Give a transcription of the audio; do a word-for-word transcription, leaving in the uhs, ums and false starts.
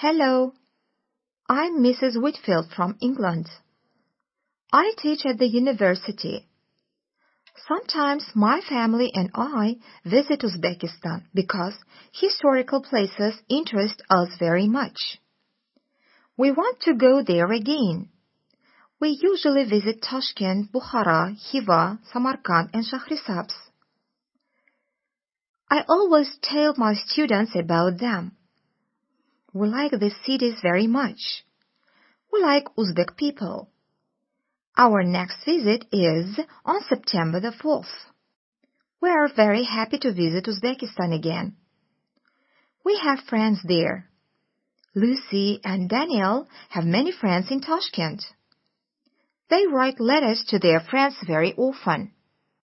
Hello, I'm Missus Whitfield from England. I teach at the university. Sometimes my family and I visit Uzbekistan because historical places interest us very much. We want to go there again. We usually visit Tashkent, Bukhara, Khiva, Samarkand, and Shahrisabz. I always tell my students about them. We like these cities very much. We like Uzbek people. Our next visit is on September the fourth. We are very happy to visit Uzbekistan again. We have friends there. Lucy and Daniel have many friends in Tashkent. They write letters to their friends very often.